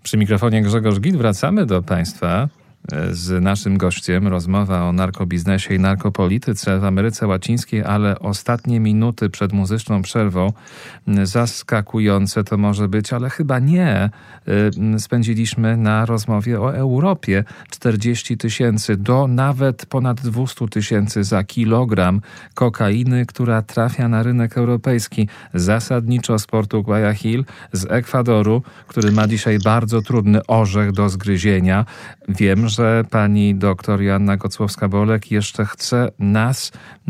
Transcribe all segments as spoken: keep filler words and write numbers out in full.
Przy mikrofonie Grzegorz Gil. Wracamy do Państwa z naszym gościem. Rozmowa o narkobiznesie i narkopolityce w Ameryce Łacińskiej, ale ostatnie minuty przed muzyczną przerwą, zaskakujące to może być, ale chyba nie, spędziliśmy na rozmowie o Europie. czterdzieści tysięcy do nawet ponad dwieście tysięcy za kilogram kokainy, która trafia na rynek europejski. Zasadniczo z portu Guayaquil, z Ekwadoru, który ma dzisiaj bardzo trudny orzech do zgryzienia. Wiem, że pani doktor Joanna Kocłowska-Bolek jeszcze chce nas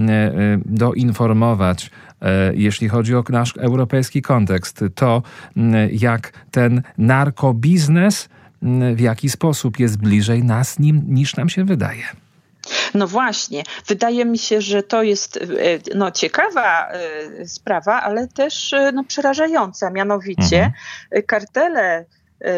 doinformować, jeśli chodzi o nasz europejski kontekst, to jak ten narkobiznes, w jaki sposób jest bliżej nas nim, niż nam się wydaje. No właśnie, wydaje mi się, że to jest no, ciekawa sprawa, ale też no, przerażająca. Mianowicie mhm. kartele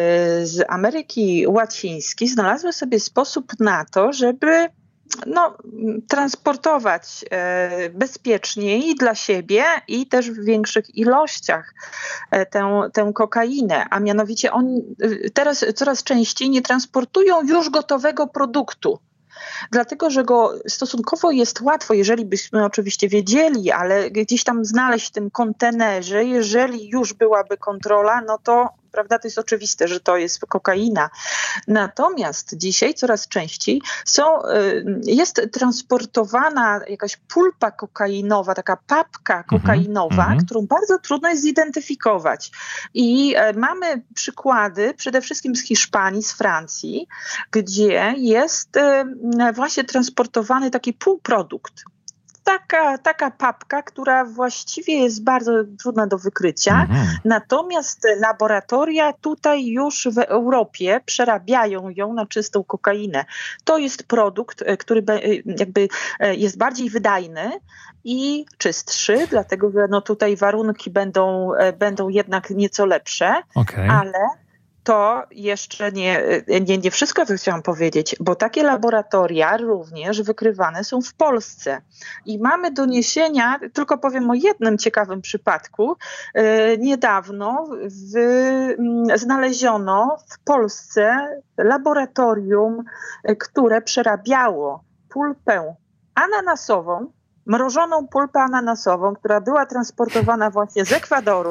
z Ameryki Łacińskiej znalazły sobie sposób na to, żeby no, transportować e, bezpieczniej dla siebie i też w większych ilościach e, tę, tę kokainę. A mianowicie oni teraz coraz częściej nie transportują już gotowego produktu. Dlatego, że go stosunkowo jest łatwo, jeżeli byśmy oczywiście wiedzieli, ale gdzieś tam znaleźć w tym kontenerze, jeżeli już byłaby kontrola, no to prawda, to jest oczywiste, że to jest kokaina. Natomiast dzisiaj coraz częściej są, jest transportowana jakaś pulpa kokainowa, taka papka kokainowa, mm-hmm. którą bardzo trudno jest zidentyfikować. I mamy przykłady przede wszystkim z Hiszpanii, z Francji, gdzie jest właśnie transportowany taki półprodukt. Taka, taka papka, która właściwie jest bardzo trudna do wykrycia. Mhm. Natomiast laboratoria tutaj już w Europie przerabiają ją na czystą kokainę. To jest produkt, który jakby jest bardziej wydajny i czystszy, dlatego że no tutaj warunki będą, będą jednak nieco lepsze, okay. ale to jeszcze nie, nie, nie wszystko, co chciałam powiedzieć, bo takie laboratoria również wykrywane są w Polsce. I mamy doniesienia, tylko powiem o jednym ciekawym przypadku. E, niedawno w, znaleziono w Polsce laboratorium, które przerabiało pulpę ananasową, mrożoną pulpę ananasową, która była transportowana właśnie z Ekwadoru.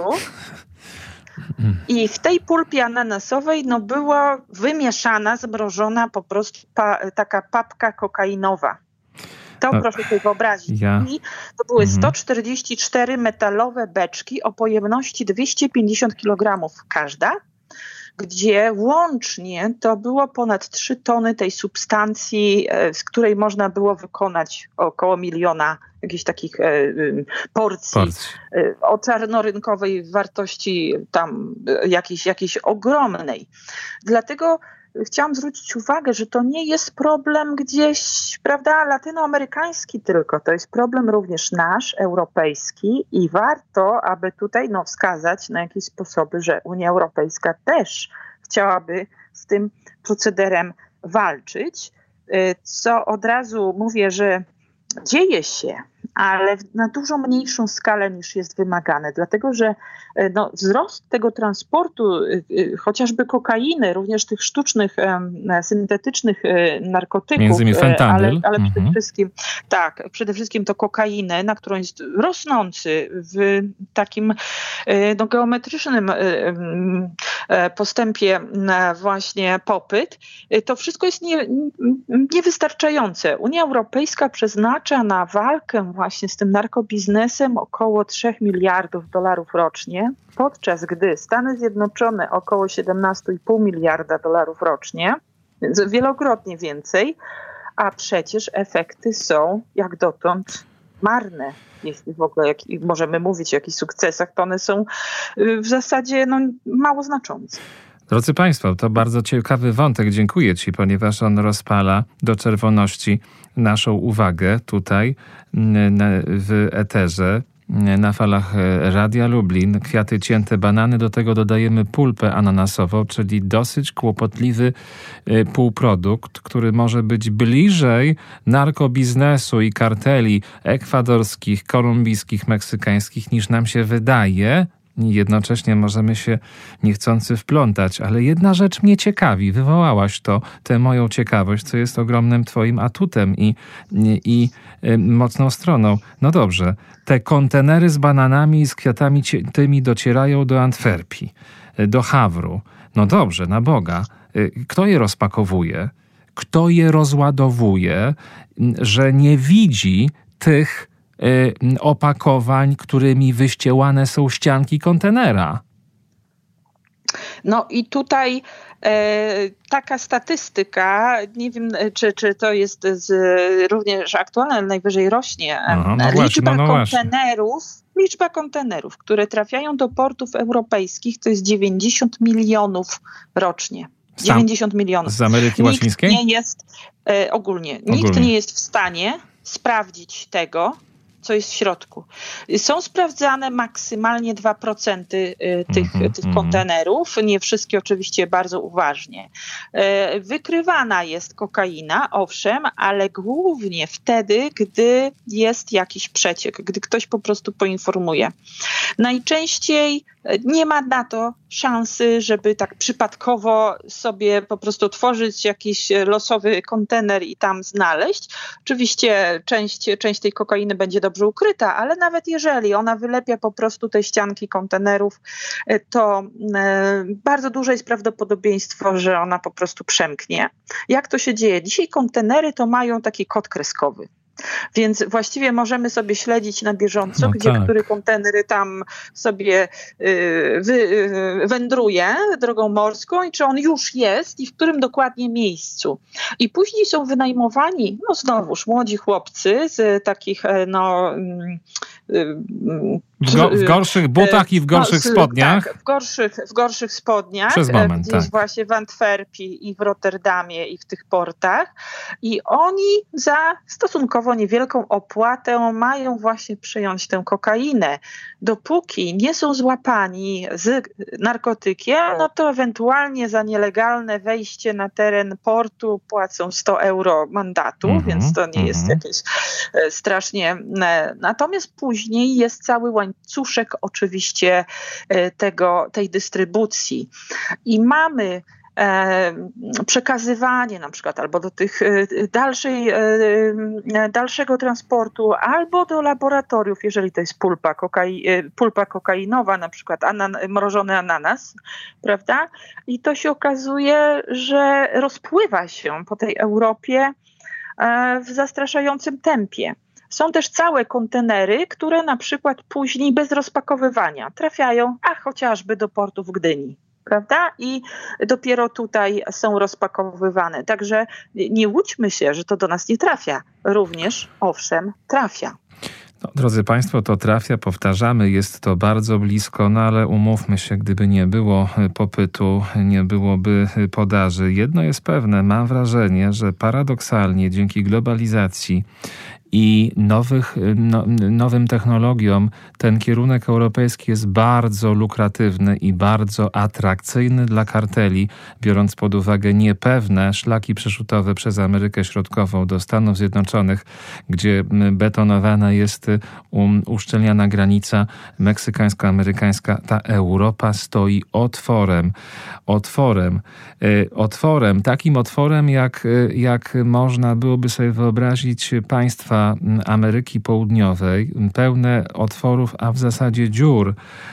I w tej pulpie ananasowej no, była wymieszana, zmrożona po prostu pa, taka papka kokainowa. To no, proszę sobie wyobrazić. Ja. I to były mhm. sto czterdzieści cztery metalowe beczki o pojemności dwieście pięćdziesiąt kilogramów każda, gdzie łącznie to było ponad trzy tony tej substancji, z której można było wykonać około miliona jakichś takich e, porcji, porcji. E, o czarnorynkowej wartości tam jakiejś, jakiejś ogromnej. Dlatego chciałam zwrócić uwagę, że to nie jest problem gdzieś, prawda, latynoamerykański tylko. To jest problem również nasz, europejski i warto, aby tutaj no, wskazać na jakieś sposoby, że Unia Europejska też chciałaby z tym procederem walczyć. Co od razu mówię, że dzieje się, ale na dużo mniejszą skalę niż jest wymagane, dlatego że no, wzrost tego transportu, chociażby kokainy, również tych sztucznych, syntetycznych narkotyków, między innymi fentanyl. ale, ale mhm. przede wszystkim tak, przede wszystkim to kokainę, na którą jest rosnący w takim no, geometrycznym postępie właśnie popyt, to wszystko jest nie, niewystarczające. Unia Europejska przeznacza na walkę właśnie z tym narkobiznesem około trzech miliardów dolarów rocznie, podczas gdy Stany Zjednoczone około siedemnaście i pół miliarda dolarów rocznie, więc wielokrotnie więcej, a przecież efekty są jak dotąd marne. Jeśli w ogóle jak, możemy mówić o jakichś sukcesach, to one są w zasadzie no, mało znaczące. Drodzy Państwo, to bardzo ciekawy wątek. Dziękuję Ci, ponieważ on rozpala do czerwoności naszą uwagę tutaj w eterze, na falach Radia Lublin. Kwiaty cięte, banany, do tego dodajemy pulpę ananasową, czyli dosyć kłopotliwy półprodukt, który może być bliżej narkobiznesu i karteli ekwadorskich, kolumbijskich, meksykańskich niż nam się wydaje. jednocześnie możemy się niechcący wplątać, ale jedna rzecz mnie ciekawi, wywołałaś to, tę moją ciekawość, co jest ogromnym twoim atutem i, i, i y, mocną stroną. No dobrze, te kontenery z bananami i z kwiatami tymi docierają do Antwerpii, do Hawru. No dobrze, na Boga. Kto je rozpakowuje? Kto je rozładowuje, że nie widzi tych y, opakowań, którymi wyściełane są ścianki kontenera? No i tutaj e, taka statystyka, nie wiem czy, czy to jest z, również aktualna, ale najwyżej rośnie. Aha, no właśnie, liczba no, no kontenerów, liczba kontenerów, które trafiają do portów europejskich, to jest dziewięćdziesiąt milionów rocznie. dziewięćdziesiąt milionów. Z Ameryki Nikt Łacińskiej? nie jest e, ogólnie, ogólnie. Nikt nie jest w stanie sprawdzić tego, co jest w środku. Są sprawdzane maksymalnie dwa procent tych, mm-hmm, tych kontenerów. Nie wszystkie oczywiście bardzo uważnie. Wykrywana jest kokaina, owszem, ale głównie wtedy, gdy jest jakiś przeciek, gdy ktoś po prostu poinformuje. Najczęściej nie ma na to szansy, żeby tak przypadkowo sobie po prostu tworzyć jakiś losowy kontener i tam znaleźć. Oczywiście część, część tej kokainy będzie dobrze ukryta, ale nawet jeżeli ona wylepia po prostu te ścianki kontenerów, to bardzo duże jest prawdopodobieństwo, że ona po prostu przemknie. Jak to się dzieje? Dzisiaj kontenery to mają taki kod kreskowy. Więc właściwie możemy sobie śledzić na bieżąco, no gdzie tak. który kontener tam sobie y, wy, y, wędruje drogą morską i czy on już jest i w którym dokładnie miejscu. I później są wynajmowani, no znowuż, młodzi chłopcy z takich, no... Y, W, go, w gorszych butach i w gorszych no, spodniach. Tak, w gorszych, w gorszych spodniach. Przez moment, gdzieś tak. właśnie w Antwerpii i w Rotterdamie i w tych portach. I oni za stosunkowo niewielką opłatę mają właśnie przyjąć tę kokainę. Dopóki nie są złapani z narkotykiem, no to ewentualnie za nielegalne wejście na teren portu płacą sto euro mandatu, mm-hmm, więc to nie mm-hmm. jest jakieś e, strasznie... E, natomiast później jest cały łańcuszek oczywiście e, tego, tej dystrybucji. I mamy E, przekazywanie na przykład albo do tych e, dalszej, e, dalszego transportu, albo do laboratoriów, jeżeli to jest pulpa, kokai, e, pulpa kokainowa, na przykład anan, mrożony ananas, prawda? I to się okazuje, że rozpływa się po tej Europie e, w zastraszającym tempie. Są też całe kontenery, które na przykład później bez rozpakowywania trafiają, a chociażby do portu w Gdyni. Prawda? I dopiero tutaj są rozpakowywane. Także nie łudźmy się, że to do nas nie trafia. Również, owszem, trafia. No, drodzy Państwo, to trafia, powtarzamy, jest to bardzo blisko, no ale umówmy się, gdyby nie było popytu, nie byłoby podaży. Jedno jest pewne, mam wrażenie, że paradoksalnie dzięki globalizacji i nowych, no, nowym technologiom ten kierunek europejski jest bardzo lukratywny i bardzo atrakcyjny dla karteli, biorąc pod uwagę niepewne szlaki przeszutowe przez Amerykę Środkową do Stanów Zjednoczonych, gdzie betonowana jest um, uszczelniana granica meksykańsko-amerykańska. Ta Europa stoi otworem. Otworem. Y, otworem. Takim otworem, jak, jak można byłoby sobie wyobrazić państwa Ameryki Południowej, pełne otworów, a w zasadzie dziur,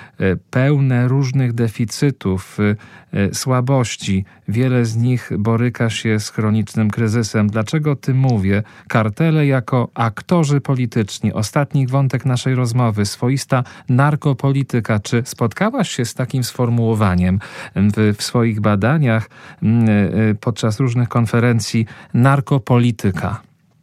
pełne różnych deficytów, słabości. Wiele z nich boryka się z chronicznym kryzysem. Dlaczego o tym mówię? Kartele jako aktorzy polityczni. Ostatni wątek naszej rozmowy. Swoista narkopolityka. Czy spotkałaś się z takim sformułowaniem w, w swoich badaniach podczas różnych konferencji? Narkopolityka.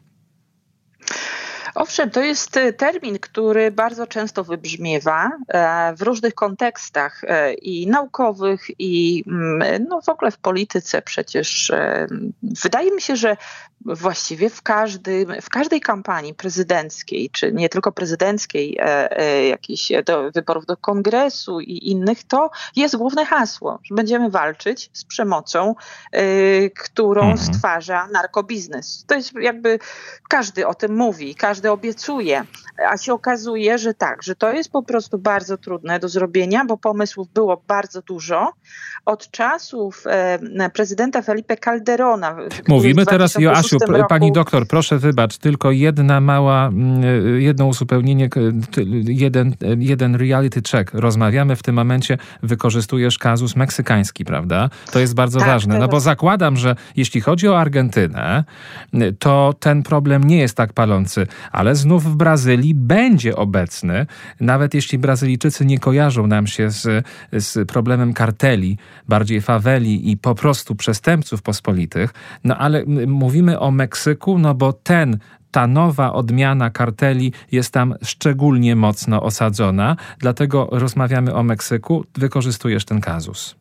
Owszem, to jest termin, który bardzo często wybrzmiewa w różnych kontekstach i naukowych, i no w ogóle w polityce przecież. Wydaje mi się, że właściwie w, każdym, w każdej kampanii prezydenckiej, czy nie tylko prezydenckiej, e, e, jakichś do wyborów do kongresu i innych, to jest główne hasło, że będziemy walczyć z przemocą, e, którą mhm. stwarza narkobiznes. To jest jakby, każdy o tym mówi, każdy obiecuje, a się okazuje, że tak, że to jest po prostu bardzo trudne do zrobienia, bo pomysłów było bardzo dużo. Od czasów e, prezydenta Felipe Calderona. Mówimy teraz, Joasiu, roku... pani doktor, proszę wybacz, tylko jedna mała, jedno uzupełnienie, jeden, jeden reality check. Rozmawiamy w tym momencie, wykorzystujesz kazus meksykański, prawda? To jest bardzo tak, ważne, no bo zakładam, że jeśli chodzi o Argentynę, to ten problem nie jest tak palący, ale znów w Brazylii będzie obecny, nawet jeśli Brazylijczycy nie kojarzą nam się z, z problemem karteli, bardziej faweli i po prostu przestępców pospolitych, no ale mówimy o Meksyku, no bo ten ta nowa odmiana karteli jest tam szczególnie mocno osadzona, dlatego rozmawiamy o Meksyku, wykorzystujesz ten kazus.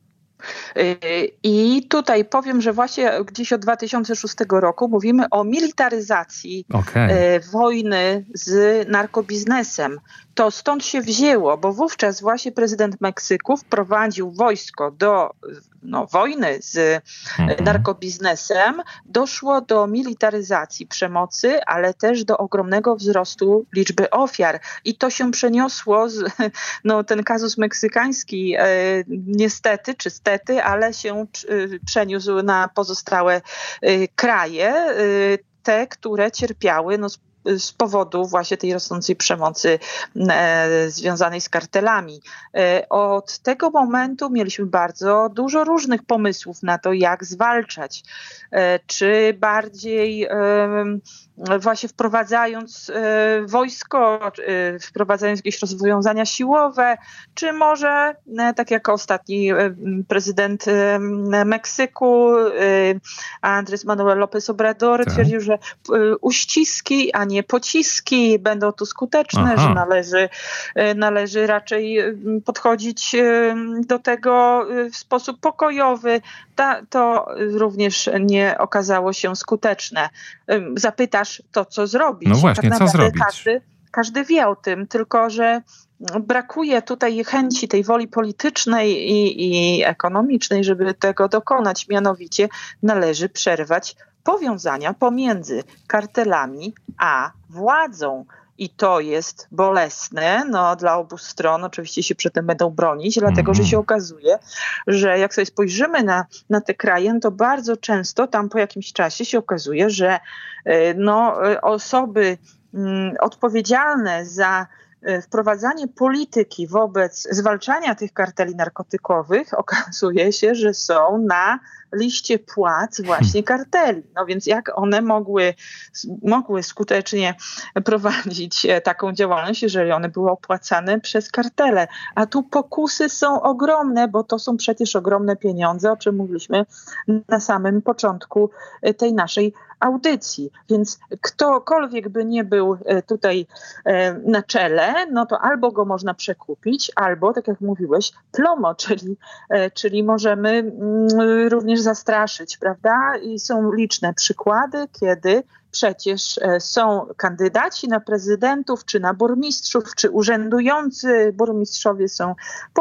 I tutaj powiem, że właśnie gdzieś od dwa tysiące szóstego roku mówimy o militaryzacji okay. wojny z narkobiznesem. To stąd się wzięło, bo wówczas właśnie prezydent Meksyku wprowadził wojsko do no, wojny z mhm. narkobiznesem. Doszło do militaryzacji przemocy, ale też do ogromnego wzrostu liczby ofiar. I to się przeniosło, z, no, ten kazus meksykański e, niestety, czy stety, ale się e, przeniósł na pozostałe e, kraje, e, te, które cierpiały no, z powodu właśnie tej rosnącej przemocy e, związanej z kartelami. E, od tego momentu mieliśmy bardzo dużo różnych pomysłów na to, jak zwalczać. E, czy bardziej e, właśnie wprowadzając e, wojsko, e, wprowadzając jakieś rozwiązania siłowe, czy może, e, tak jak ostatni e, prezydent e, Meksyku, e, Andrés Manuel López Obrador, tak. twierdził, że e, uściski, a nie pociski będą tu skuteczne, Aha. że należy, należy raczej podchodzić do tego w sposób pokojowy. Ta, to również nie okazało się skuteczne. Zapytasz to, co zrobić. No właśnie, tak co zrobić? Każdy, każdy wie o tym, tylko że brakuje tutaj chęci, tej woli politycznej i, i ekonomicznej, żeby tego dokonać. Mianowicie należy przerwać powiązania pomiędzy kartelami a władzą. I to jest bolesne no, dla obu stron. Oczywiście się przy tym będą bronić, dlatego że się okazuje, że jak sobie spojrzymy na, na te kraje, to bardzo często tam po jakimś czasie się okazuje, że no, osoby mm, odpowiedzialne za wprowadzanie polityki wobec zwalczania tych karteli narkotykowych okazuje się, że są na liście płac właśnie karteli. No więc jak one mogły, mogły skutecznie prowadzić taką działalność, jeżeli one były opłacane przez kartele? A tu pokusy są ogromne, bo to są przecież ogromne pieniądze, o czym mówiliśmy na samym początku tej naszej audycji. Więc ktokolwiek by nie był tutaj na czele, no to albo go można przekupić, albo, tak jak mówiłeś, plomo, czyli, czyli możemy również zastraszyć, prawda? I są liczne przykłady, kiedy przecież są kandydaci na prezydentów, czy na burmistrzów, czy urzędujący burmistrzowie są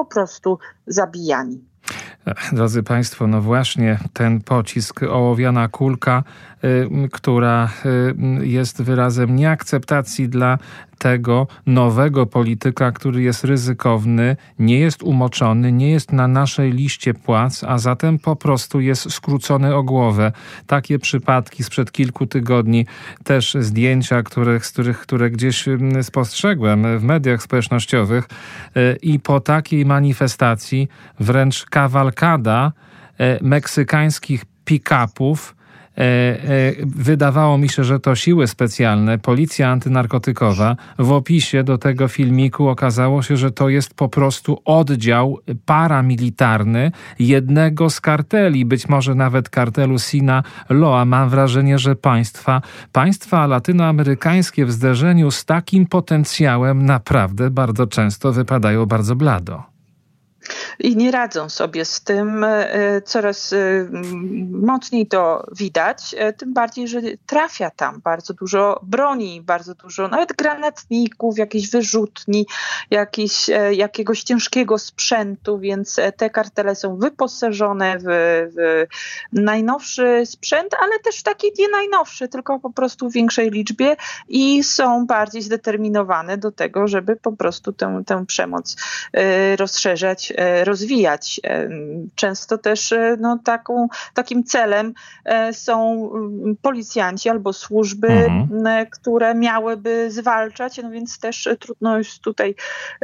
po prostu zabijani. Drodzy Państwo, no właśnie ten pocisk, ołowiana kulka, y, która y, jest wyrazem nieakceptacji dla tego nowego polityka, który jest ryzykowny, nie jest umoczony, nie jest na naszej liście płac, a zatem po prostu jest skrócony o głowę. Takie przypadki sprzed kilku tygodni, też zdjęcia, których, z których, które gdzieś spostrzegłem w mediach społecznościowych y, i po takiej manifestacji wręcz kawalkada y, meksykańskich pick-upów. E, e, wydawało mi się, że to siły specjalne, policja antynarkotykowa. W opisie do tego filmiku okazało się, że to jest po prostu oddział paramilitarny jednego z karteli, być może nawet kartelu Sinaloa. Mam wrażenie, że państwa, państwa latynoamerykańskie w zderzeniu z takim potencjałem naprawdę bardzo często wypadają bardzo blado. i nie radzą sobie z tym. Coraz mocniej to widać, tym bardziej, że trafia tam bardzo dużo broni, bardzo dużo nawet granatników, jakichś wyrzutni, jakiś, jakiegoś ciężkiego sprzętu, więc te kartele są wyposażone w, w najnowszy sprzęt, ale też taki nie najnowszy, tylko po prostu w większej liczbie i są bardziej zdeterminowane do tego, żeby po prostu tę, tę przemoc rozszerzać, rozwijać. Często też no, taką, takim celem są policjanci albo służby, mhm. które miałyby zwalczać, no więc też trudno już tutaj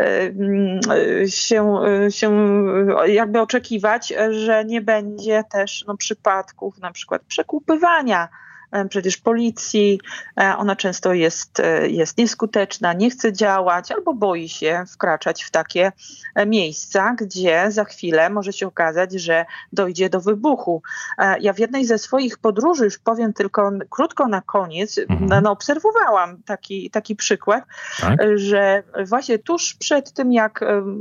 się, się jakby oczekiwać, że nie będzie też no, przypadków na przykład przekupywania przecież policji. Ona często jest, jest nieskuteczna, nie chce działać albo boi się wkraczać w takie miejsca, gdzie za chwilę może się okazać, że dojdzie do wybuchu. Ja w jednej ze swoich podróży, już powiem tylko krótko na koniec, mhm. no, obserwowałam taki, taki przykład, tak? Że właśnie tuż przed tym, jak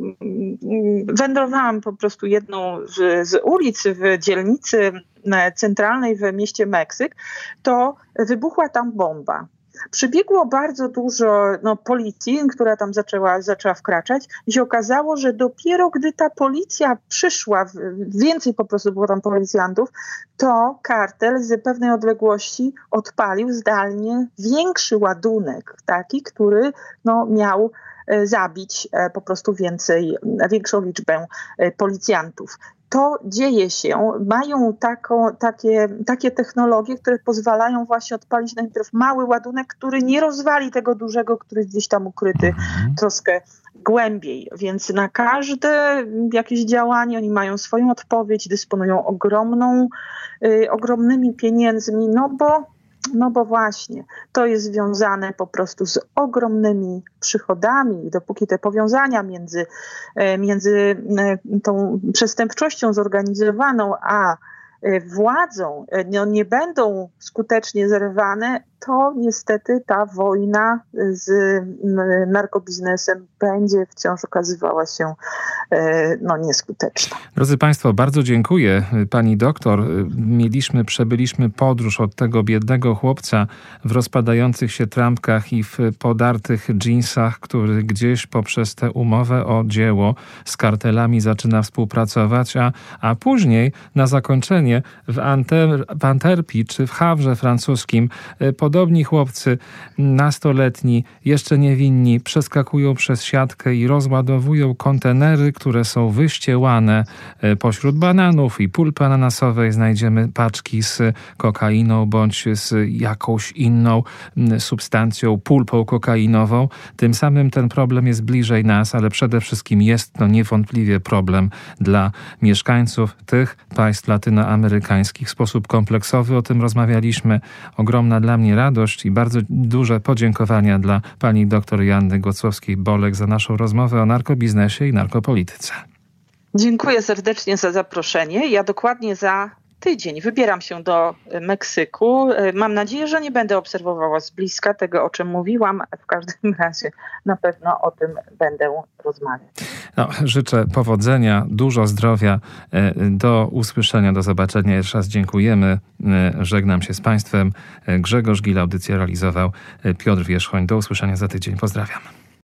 wędrowałam po prostu jedną z, z ulic w dzielnicy centralnej w mieście Meksyk, to wybuchła tam bomba. Przybiegło bardzo dużo no, policji, która tam zaczęła, zaczęła wkraczać i się okazało, że dopiero gdy ta policja przyszła, więcej po prostu było tam policjantów, to kartel z pewnej odległości odpalił zdalnie większy ładunek, taki, który no, miał zabić po prostu więcej, większą liczbę policjantów. To dzieje się, mają taką, takie, takie technologie, które pozwalają właśnie odpalić najpierw mały ładunek, który nie rozwali tego dużego, który jest gdzieś tam ukryty mhm. troszkę głębiej. Więc na każde jakieś działanie oni mają swoją odpowiedź, dysponują ogromną, y, ogromnymi pieniędzmi, no bo No bo właśnie, to jest związane po prostu z ogromnymi przychodami i dopóki te powiązania między, między tą przestępczością zorganizowaną a władzą no, nie będą skutecznie zerwane, to niestety ta wojna z narkobiznesem będzie wciąż okazywała się no, nieskuteczna. Drodzy Państwo, bardzo dziękuję Pani doktor. Mieliśmy, przebyliśmy podróż od tego biednego chłopca w rozpadających się trampkach i w podartych dżinsach, który gdzieś poprzez tę umowę o dzieło z kartelami zaczyna współpracować, a, a później na zakończenie w, Anter, w Antwerpii czy w Hawrze francuskim podobni chłopcy, nastoletni, jeszcze niewinni, przeskakują przez siatkę i rozładowują kontenery, które są wyściełane. Pośród bananów i pulpy ananasowej znajdziemy paczki z kokainą bądź z jakąś inną substancją, pulpą kokainową. Tym samym ten problem jest bliżej nas, ale przede wszystkim jest to niewątpliwie problem dla mieszkańców tych państw latynoamerykańskich. W sposób kompleksowy o tym rozmawialiśmy. Ogromna dla mnie radość i bardzo duże podziękowania dla pani dr Joanny Gocłowskiej-Bolek za naszą rozmowę o narkobiznesie i narkopolityce. Dziękuję serdecznie za zaproszenie. Ja dokładnie za tydzień wybieram się do Meksyku. Mam nadzieję, że nie będę obserwowała z bliska tego, o czym mówiłam. W każdym razie na pewno o tym będę rozmawiać. No, życzę powodzenia, dużo zdrowia. Do usłyszenia, do zobaczenia. Jeszcze raz dziękujemy. Żegnam się z Państwem. Grzegorz Gil, audycję realizował Piotr Wierzchoń. Do usłyszenia za tydzień. Pozdrawiam.